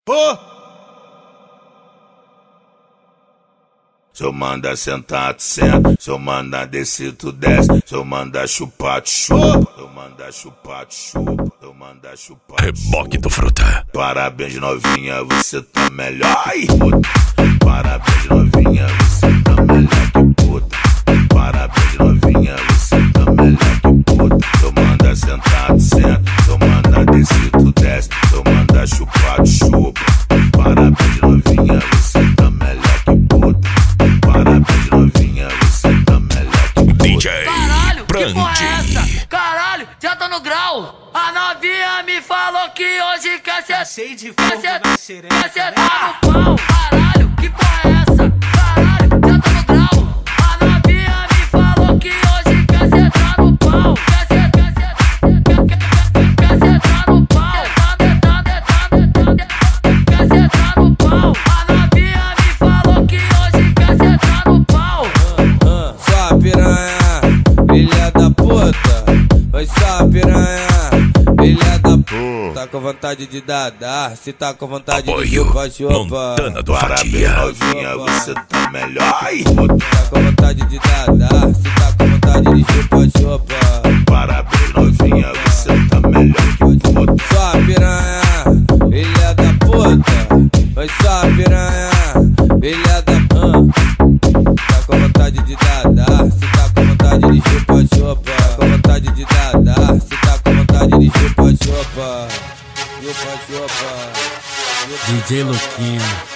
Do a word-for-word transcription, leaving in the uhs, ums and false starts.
Pô! Se eu mandar sentar, tu senta. Se eu mandar descer, tu desce. Se eu mandar chupar, tu chupa. Se eu mandar chupar, tu chupa. Se eu mandar chupar, tu Reboque do Fruta. Parabéns, novinha, você tá melhor. Ai, puta. Parabéns, novinha, você tá melhor que puta. Parabéns, novinha, você tá melhor que puta. Se eu mandar sentar, tu senta. Se eu mandar descer, tu desce. Se eu mandar chupar, tu chupa. Parabéns, novinha, você tá melhor que puta. Parabéns, novinha, você tá melhor que puta. D J Caralho, Brandi. que porra é essa? Caralho, já tô no grau. A novinha me falou que hoje quer ser Cheio de quer fogo ser, na xereca, quer ser né? tá no pau. Caralho, que porra é essa? Caralho, já tô no grau. A novinha me falou que hoje quer ser tá no pau. Quer ser, quer ser, quer, quer, quer, quer ser tá no pau. Tá, tá, tá, tá, quer ser tá no pau. A novinha me falou que hoje quer ser tá no pau. Ah, só piranha, filha da puta. Oi, só piranha, filha da puta. Tá com vontade de dar, dá. Se tá com vontade de Apoio chupa, chupa. Montana do Parabéns, Fatia. novinha, você tá melhor. Ai, puta. Tá com vontade de dar, dá. Se tá com vontade de chupa, chupa. Parabéns, novinha, você tá melhor que puta. Só piranha, filha da puta. Oi, só piranha, filha da puta. Tá com vontade de dar, dá. Se tá com vontade de chupa, chupa. Tá com vontade de dar, dá. Se tá com vontade de chupa, chupa. Chupa, chupa. D J Luquinho.